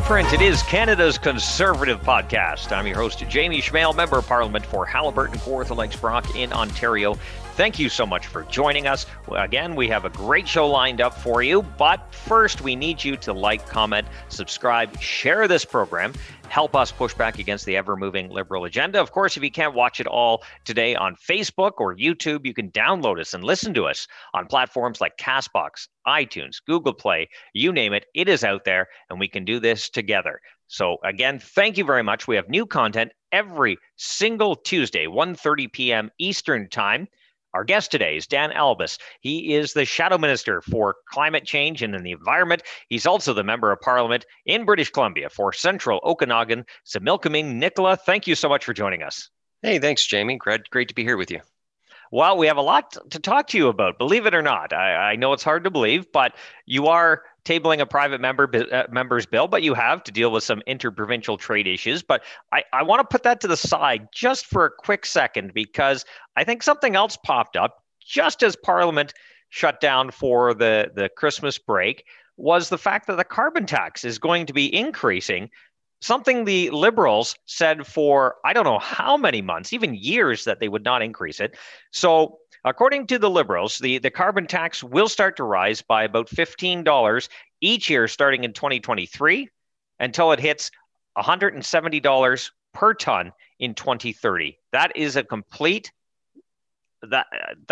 Blueprint. It is Canada's Conservative podcast. I'm your host, Jamie Schmale, Member of Parliament for Haliburton, Kawartha Lakes Brock in Ontario. Thank you so much for joining us. Again, we have a great show lined up for you, but first we need you to like, comment, subscribe, share this program. Help us push back against the ever-moving Liberal agenda. Of course, if you can't watch it all today on Facebook or YouTube, you can download us and listen to us on platforms like CastBox, iTunes, Google Play, you name it. It is out there, and we can do this together. So again, thank you very much. We have new content every single Tuesday, 1:30 p.m. Eastern Time. Our guest today is Dan Albas. He is the Shadow Minister for Climate Change and the Environment. He's also the Member of Parliament in British Columbia for Central Okanagan. Similkameen Nicola, thank you so much for joining us. Hey, thanks, Jamie. Great to be here with you. Well, we have a lot to talk to you about, believe it or not. I know it's hard to believe, but you are tabling a private member's bill, but you have to deal with some interprovincial trade issues. But I want to put that to the side just for a quick second, because I think something else popped up just as Parliament shut down for the Christmas break, was the fact that the carbon tax is going to be increasing. Something the Liberals said for, I don't know how many months, even years, that they would not increase it. So according to the Liberals, the carbon tax will start to rise by about $15 each year starting in 2023 until it hits $170 per ton in 2030. That is a complete, can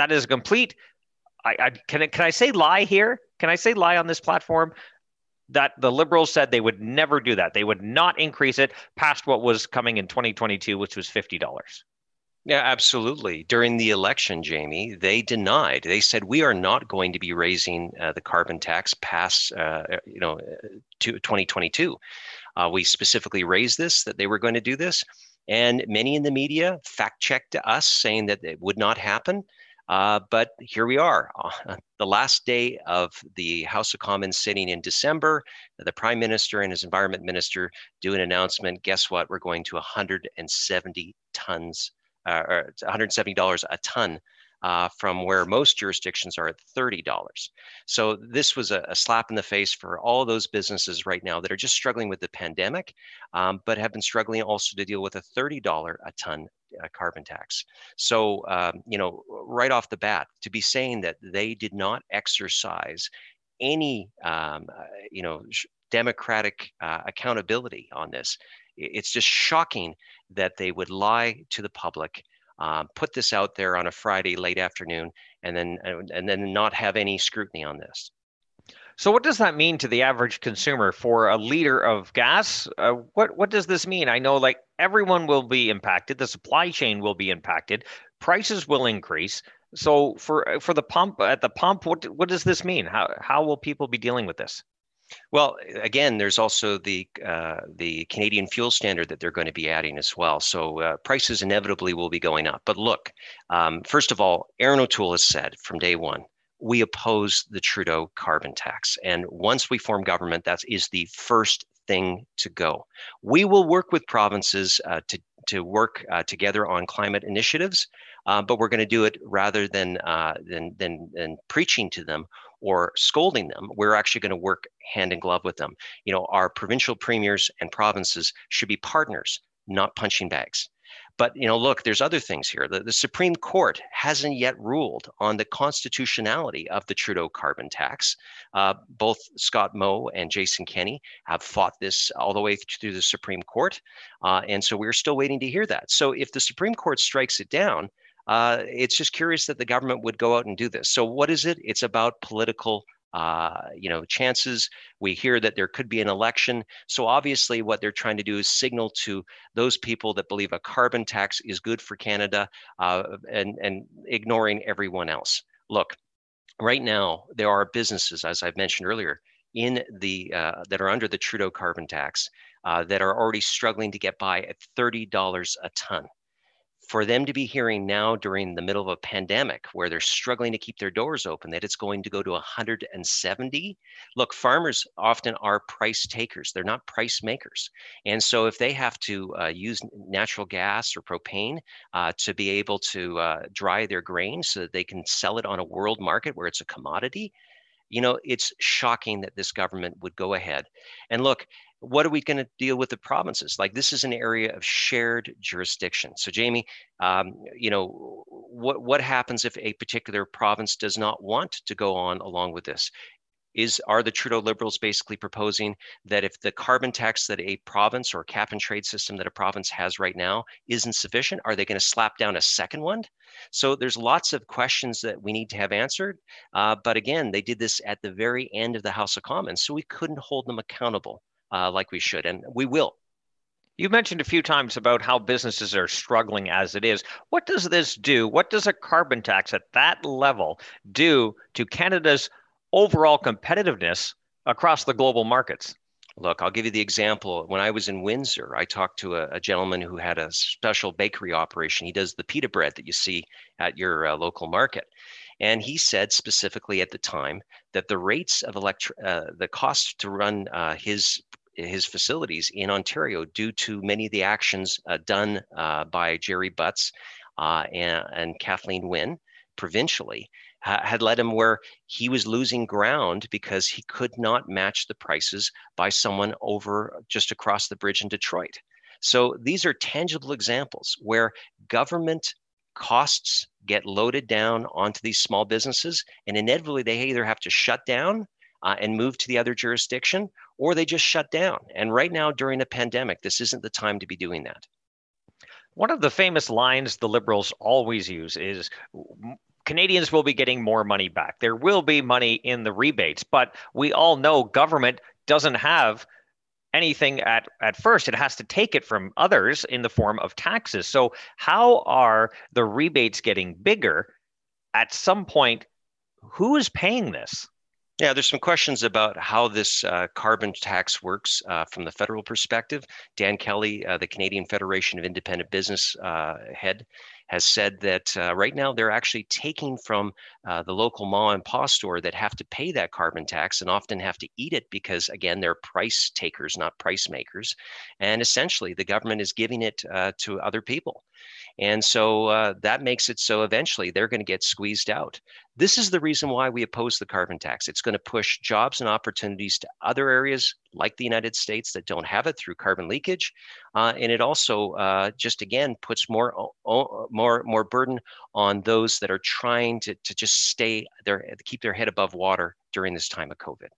I say lie here? Can I say lie on this platform? That the Liberals said they would never do that. They would not increase it past what was coming in 2022, which was $50. Yeah, absolutely. During the election, Jamie, they denied. They said we are not going to be raising the carbon tax past, to 2022. We specifically raised this, that they were going to do this, and many in the media fact-checked us saying that it would not happen. But here we are, the last day of the House of Commons sitting in December. The Prime Minister and his Environment Minister do an announcement. Guess what? We're going to 170 tons, or $170 a ton, from where most jurisdictions are at $30. So this was a slap in the face for all of those businesses right now that are just struggling with the pandemic, but have been struggling also to deal with a $30 a ton carbon tax. So, right off the bat, to be saying that they did not exercise any, democratic accountability on this, it's just shocking that they would lie to the public, put this out there on a Friday late afternoon, and then not have any scrutiny on this. So what does that mean to the average consumer for a liter of gas? What does this mean? I know everyone will be impacted. The supply chain will be impacted. Prices will increase. So for the pump, what does this mean? How will people be dealing with this? Well, again, there's also the Canadian fuel standard that they're going to be adding as well. So prices inevitably will be going up. But look, first of all, Erin O'Toole has said from day one, we oppose the Trudeau carbon tax. And once we form government, that is the first thing to go. We will work with provinces to work together on climate initiatives, but we're going to do it rather than preaching to them or scolding them. We're actually going to work hand in glove with them. Our provincial premiers and provinces should be partners, not punching bags. But, look, there's other things here. The Supreme Court hasn't yet ruled on the constitutionality of the Trudeau carbon tax. Both Scott Moe and Jason Kenney have fought this all the way through the Supreme Court. And so we're still waiting to hear that. So if the Supreme Court strikes it down, it's just curious that the government would go out and do this. So what is it? It's about political chances. We hear that there could be an election. So obviously what they're trying to do is signal to those people that believe a carbon tax is good for Canada, and ignoring everyone else. Look, right now, there are businesses, as I've mentioned earlier, in the that are under the Trudeau carbon tax that are already struggling to get by at $30 a ton. For them to be hearing now during the middle of a pandemic where they're struggling to keep their doors open, that it's going to go to 170. Look, farmers often are price takers. They're not price makers. And so if they have to use natural gas or propane to be able to dry their grain so that they can sell it on a world market where it's a commodity, it's shocking that this government would go ahead. And look, what are we going to deal with the provinces? Like, this is an area of shared jurisdiction. So Jamie, what happens if a particular province does not want to go on along with this? Are the Trudeau Liberals basically proposing that if the carbon tax that a province or cap and trade system that a province has right now isn't sufficient, are they going to slap down a second one? So there's lots of questions that we need to have answered. But again, they did this at the very end of the House of Commons, so we couldn't hold them accountable like we should, and we will. You mentioned a few times about how businesses are struggling as it is. What does this do? What does a carbon tax at that level do to Canada's overall competitiveness across the global markets? Look, I'll give you the example. When I was in Windsor, I talked to a gentleman who had a special bakery operation. He does the pita bread that you see at your local market. And he said specifically at the time that the rates of the cost to run his facilities in Ontario, due to many of the actions done by Jerry Butts and Kathleen Wynne provincially, had led him where he was losing ground because he could not match the prices by someone over just across the bridge in Detroit. So these are tangible examples where government costs get loaded down onto these small businesses, and inevitably they either have to shut down and move to the other jurisdiction, or they just shut down. And right now, during a pandemic, this isn't the time to be doing that. One of the famous lines the Liberals always use is Canadians will be getting more money back. There will be money in the rebates, but we all know government doesn't have anything at first. It has to take it from others in the form of taxes. So how are the rebates getting bigger? At some point, who is paying this? Yeah, there's some questions about how this carbon tax works from the federal perspective. Dan Kelly, the Canadian Federation of Independent Business head, has said that right now they're actually taking from the local ma and pa store that have to pay that carbon tax and often have to eat it because, again, they're price takers, not price makers. And essentially, the government is giving it to other people. And so that makes it so eventually they're going to get squeezed out. This is the reason why we oppose the carbon tax. It's going to push jobs and opportunities to other areas like the United States that don't have it through carbon leakage. And it also just, again, puts more burden on those that are trying to just keep their head above water during this time of COVID.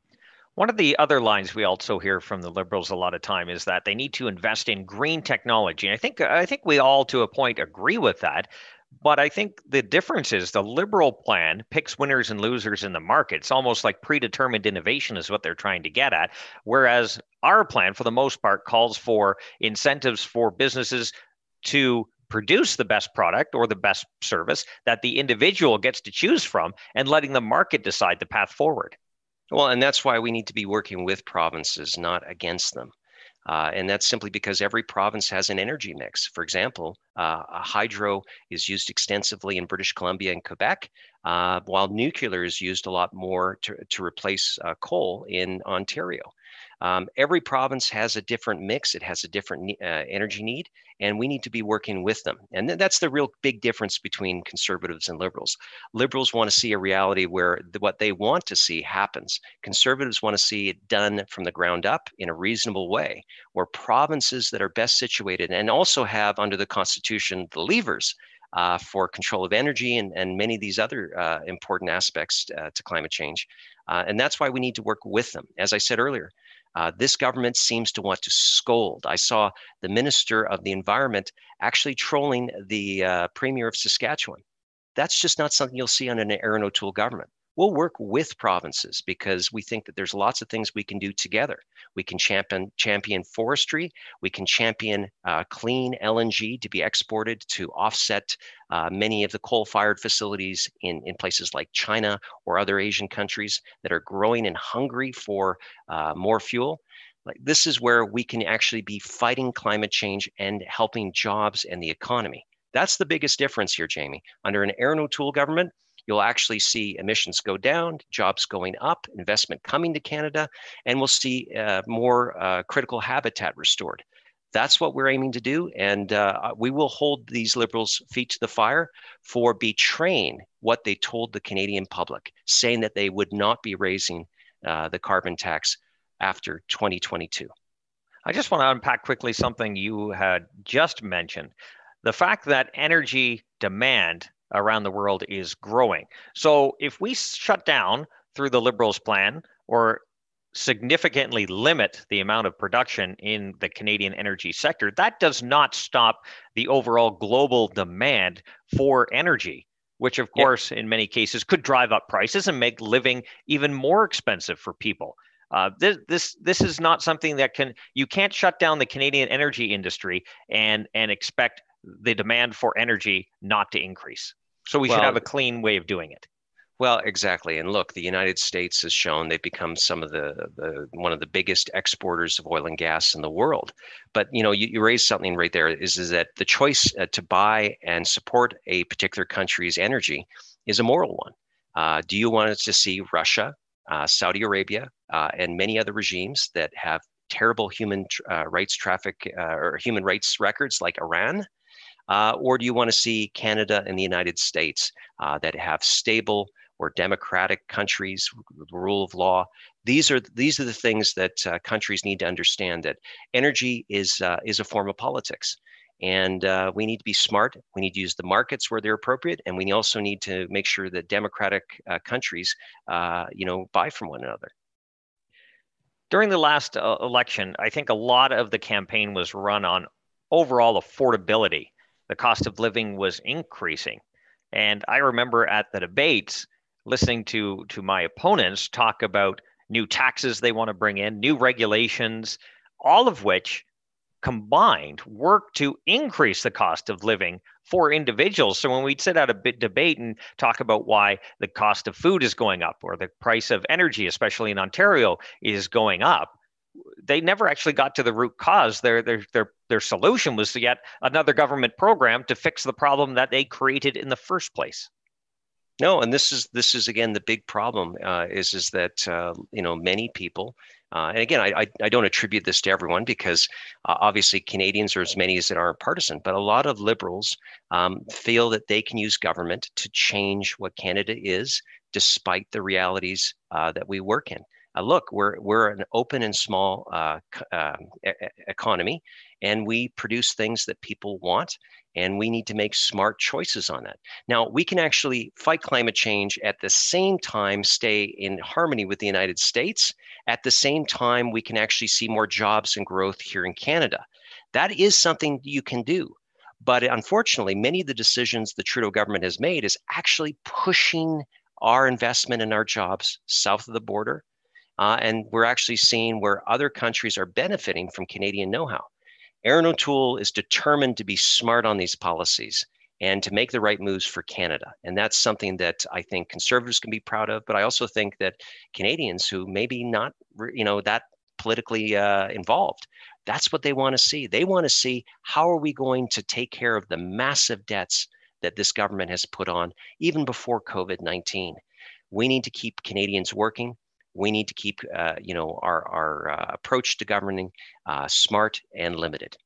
One of the other lines we also hear from the Liberals a lot of time is that they need to invest in green technology. And I think we all, to a point, agree with that. But I think the difference is the Liberal plan picks winners and losers in the market. It's almost like predetermined innovation is what they're trying to get at. Whereas our plan, for the most part, calls for incentives for businesses to produce the best product or the best service that the individual gets to choose from, and letting the market decide the path forward. Well, and that's why we need to be working with provinces, not against them. And that's simply because every province has an energy mix. For example, hydro is used extensively in British Columbia and Quebec, while nuclear is used a lot more to replace coal in Ontario. Every province has a different mix. It has a different energy need, and we need to be working with them. And that's the real big difference between Conservatives and Liberals. Liberals want to see a reality where what they want to see happens. Conservatives want to see it done from the ground up in a reasonable way, where provinces that are best situated and also have under the Constitution the levers for control of energy and many of these other important aspects to climate change. And that's why we need to work with them. As I said earlier, this government seems to want to scold. I saw the Minister of the Environment actually trolling the Premier of Saskatchewan. That's just not something you'll see on an Erin O'Toole government. We'll work with provinces because we think that there's lots of things we can do together. We can champion forestry. We can champion clean LNG to be exported to offset many of the coal-fired facilities in places like China or other Asian countries that are growing and hungry for more fuel. Like, this is where we can actually be fighting climate change and helping jobs and the economy. That's the biggest difference here, Jamie. Under an Erin O'Toole government, you'll actually see emissions go down, jobs going up, investment coming to Canada, and we'll see more critical habitat restored. That's what we're aiming to do, and we will hold these Liberals' feet to the fire for betraying what they told the Canadian public, saying that they would not be raising the carbon tax after 2022. I just want to unpack quickly something you had just mentioned. The fact that energy demand around the world is growing. So if we shut down through the Liberals' plan or significantly limit the amount of production in the Canadian energy sector, that does not stop the overall global demand for energy, which of course, in many cases, could drive up prices and make living even more expensive for people. This is not something that you can't shut down the Canadian energy industry and expect the demand for energy not to increase. So we should have a clean way of doing it. Well, exactly. And look, the United States has shown they've become some of one of the biggest exporters of oil and gas in the world. But you raised something right there is that the choice to buy and support a particular country's energy is a moral one. Do you want us to see Russia, Saudi Arabia, and many other regimes that have terrible human rights or human rights records like Iran? Or do you want to see Canada and the United States that have stable or democratic countries, the rule of law? These are the things that countries need to understand, that energy is a form of politics. And we need to be smart. We need to use the markets where they're appropriate. And we also need to make sure that democratic countries, buy from one another. During the last election, I think a lot of the campaign was run on overall affordability. The cost of living was increasing. And I remember at the debates listening to my opponents talk about new taxes they want to bring in, new regulations, all of which combined work to increase the cost of living for individuals. So when we'd sit at a debate and talk about why the cost of food is going up or the price of energy, especially in Ontario, is going up, they never actually got to the root cause. Their solution was to get another government program to fix the problem that they created in the first place. No, and this is again the big problem is that many people, and again I don't attribute this to everyone because obviously Canadians are as many as that aren't partisan, but a lot of Liberals feel that they can use government to change what Canada is, despite the realities that we work in. Look, we're an open and small economy, and we produce things that people want, and we need to make smart choices on that. Now, we can actually fight climate change at the same time, stay in harmony with the United States. At the same time, we can actually see more jobs and growth here in Canada. That is something you can do. But unfortunately, many of the decisions the Trudeau government has made is actually pushing our investment and our jobs south of the border. And we're actually seeing where other countries are benefiting from Canadian know-how. Erin O'Toole is determined to be smart on these policies and to make the right moves for Canada. And that's something that I think Conservatives can be proud of. But I also think that Canadians who maybe not, that politically involved, that's what they want to see. They want to see, how are we going to take care of the massive debts that this government has put on even before COVID-19? We need to keep Canadians working. We need to keep, our approach to governing smart and limited.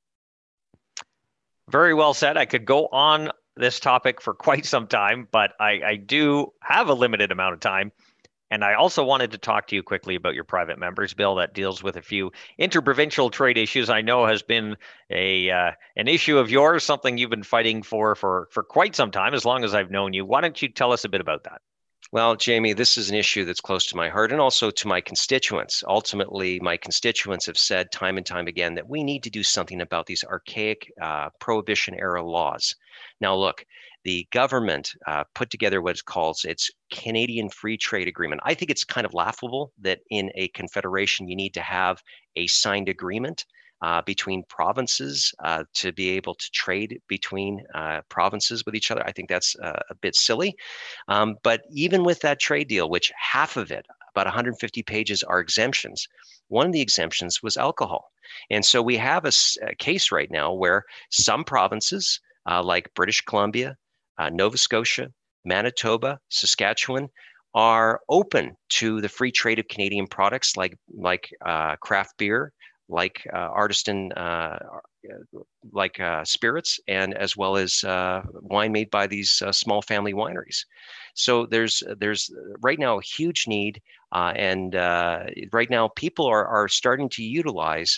Very well said. I could go on this topic for quite some time, but I do have a limited amount of time. And I also wanted to talk to you quickly about your private members bill that deals with a few interprovincial trade issues. I know has been an issue of yours, something you've been fighting for quite some time, as long as I've known you. Why don't you tell us a bit about that? Well, Jamie, this is an issue that's close to my heart and also to my constituents. Ultimately, my constituents have said time and time again that we need to do something about these archaic Prohibition era laws. Now, look, the government put together what it calls its Canadian Free Trade Agreement. I think it's kind of laughable that in a confederation, you need to have a signed agreement between provinces to be able to trade between provinces with each other. I think that's a bit silly. But even with that trade deal, which half of it, about 150 pages, are exemptions, one of the exemptions was alcohol. And so we have a case right now where some provinces like British Columbia, Nova Scotia, Manitoba, Saskatchewan are open to the free trade of Canadian products like craft beer, like artisan spirits, and as well as wine made by these small family wineries. So there's right now a huge need, and right now people are starting to utilize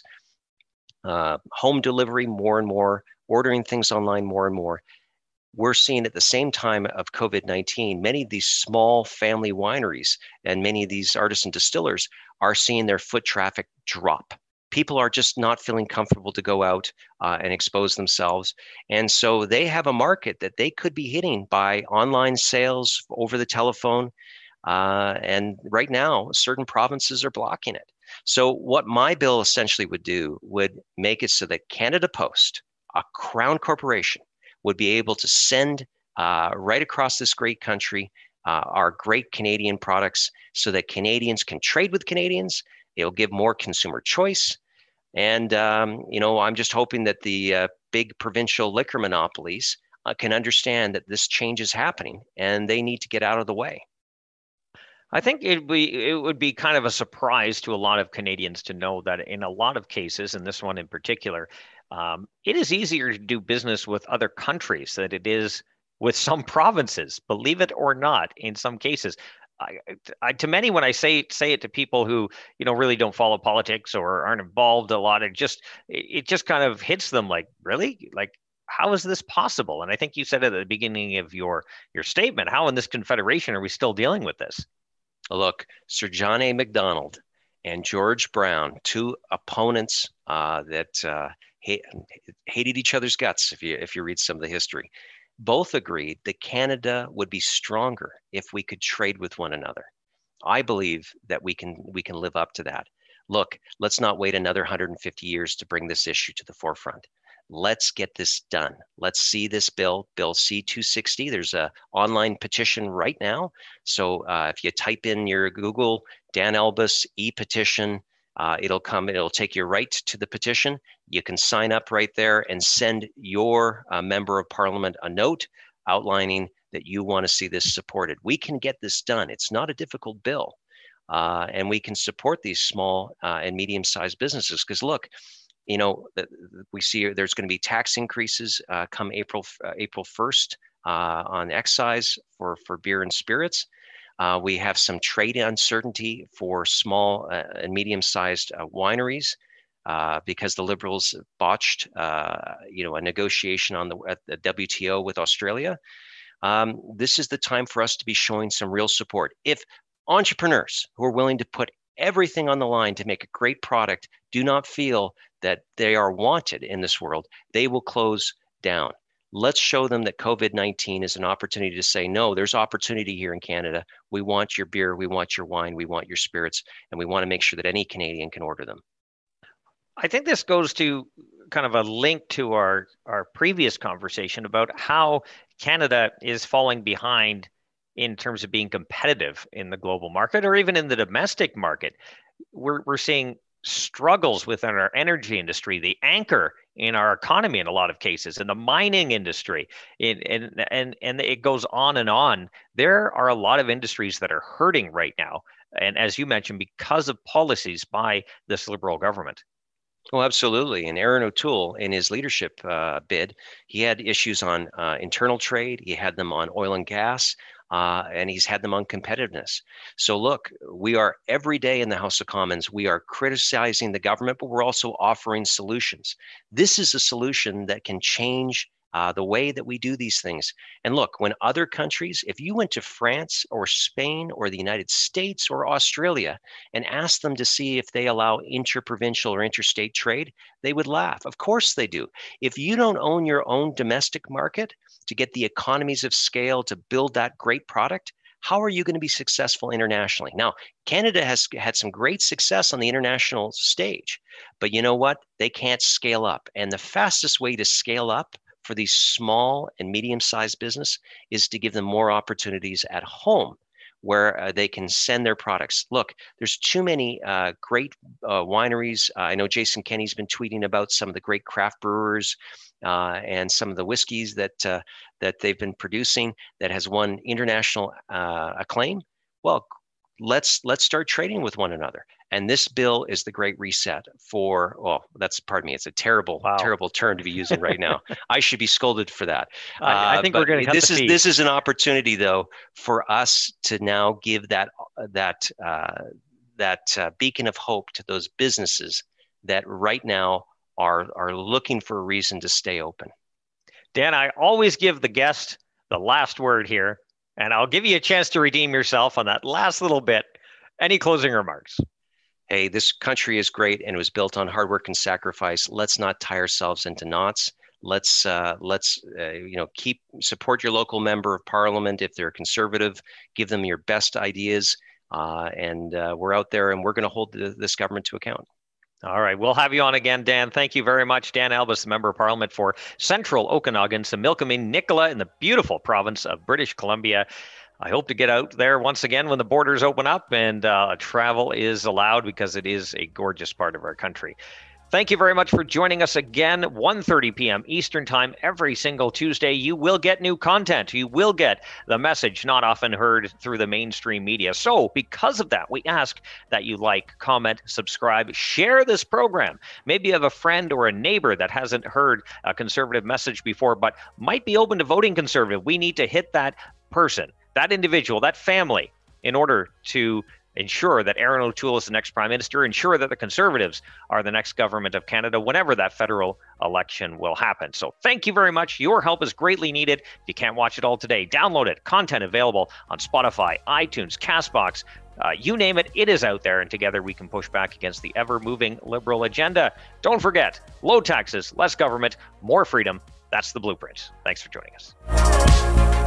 home delivery more and more, ordering things online more and more. We're seeing at the same time of COVID-19, many of these small family wineries and many of these artisan distillers are seeing their foot traffic drop. People are just not feeling comfortable to go out and expose themselves. And so they have a market that they could be hitting by online sales over the telephone. And right now, certain provinces are blocking it. So what my bill essentially would do would make it so that Canada Post, a crown corporation, would be able to send right across this great country our great Canadian products so that Canadians can trade with Canadians. It'll give more consumer choice. And, I'm just hoping that the big provincial liquor monopolies can understand that this change is happening and they need to get out of the way. I think it would be kind of a surprise to a lot of Canadians to know that in a lot of cases, and this one in particular, it is easier to do business with other countries than it is with some provinces, believe it or not, in some cases. To many, when I say it to people who really don't follow politics or aren't involved a lot, it just kind of hits them like, really, like, how is this possible? And I think you said at the beginning of your statement, how in this confederation are we still dealing with this? Look, Sir John A. Macdonald and George Brown, two opponents that hated each other's guts, if you read some of the history, both agreed that Canada would be stronger if we could trade with one another. I believe that we can live up to that. Look, let's not wait another 150 years to bring this issue to the forefront. Let's get this done. Let's see this bill C-260. There's an online petition right now. So if you type in your Google, Dan Elbus, e-petition, it'll take you right to the petition. You can sign up right there and send your member of parliament a note outlining that you want to see this supported. We can get this done. It's not a difficult bill. And we can support these small and medium-sized businesses because look, we see there's going to be tax increases come April 1st on excise for beer and spirits. We have some trade uncertainty for small and medium-sized wineries because the Liberals botched, a negotiation at the WTO with Australia. This is the time for us to be showing some real support. If entrepreneurs who are willing to put everything on the line to make a great product do not feel that they are wanted in this world, they will close down. Let's show them that COVID-19 is an opportunity to say, no, there's opportunity here in Canada. We want your beer, we want your wine, we want your spirits, and we want to make sure that any Canadian can order them. I think this goes to kind of a link to our previous conversation about how Canada is falling behind in terms of being competitive in the global market or even in the domestic market. We're seeing struggles within our energy industry, the anchor in our economy in a lot of cases, in the mining industry, and it goes on and on. There are a lot of industries that are hurting right now. And as you mentioned, because of policies by this Liberal government. Oh, absolutely. And Erin O'Toole, in his leadership bid, he had issues on internal trade. He had them on oil and gas. And he's had them on competitiveness. So look, we are every day in the House of Commons, we are criticizing the government, but we're also offering solutions. This is a solution that can change the way that we do these things. And look, when other countries, if you went to France or Spain or the United States or Australia and asked them to see if they allow interprovincial or interstate trade, they would laugh. Of course they do. If you don't own your own domestic market to get the economies of scale to build that great product, how are you going to be successful internationally? Now, Canada has had some great success on the international stage, but you know what? They can't scale up. And the fastest way to scale up for these small and medium-sized business is to give them more opportunities at home where they can send their products. Look, there's too many great wineries. I know Jason Kenney's been tweeting about some of the great craft brewers and some of the whiskeys that they've been producing that has won international acclaim. Well, let's start trading with one another. And this bill is the great reset for, well, it's a terrible term to be using right now. I should be scolded for that. I think we're going to cut the feed. This is an opportunity, though, for us to now give that beacon of hope to those businesses that right now are looking for a reason to stay open. Dan, I always give the guest the last word here, and I'll give you a chance to redeem yourself on that last little bit. Any closing remarks? Hey, this country is great and it was built on hard work and sacrifice. Let's not tie ourselves into knots. Let's support your local member of parliament if they're conservative. Give them your best ideas, and we're out there and we're going to hold this government to account. All right, we'll have you on again, Dan. Thank you very much, Dan Albas, the Member of Parliament for Central Okanagan, Similkameen, Nicola, in the beautiful province of British Columbia. I hope to get out there once again when the borders open up and travel is allowed, because it is a gorgeous part of our country. Thank you very much for joining us again, 1:30 p.m. Eastern Time every single Tuesday. You will get new content. You will get the message not often heard through the mainstream media. So because of that, we ask that you like, comment, subscribe, share this program. Maybe you have a friend or a neighbor that hasn't heard a conservative message before, but might be open to voting conservative. We need to hit that person, that individual, that family, in order to ensure that Erin O'Toole is the next Prime Minister, ensure that the Conservatives are the next government of Canada whenever that federal election will happen. So thank you very much. Your help is greatly needed. If you can't watch it all today, download it. Content available on Spotify, iTunes, CastBox, you name it, it is out there. And together we can push back against the ever-moving Liberal agenda. Don't forget, low taxes, less government, more freedom. That's the blueprint. Thanks for joining us.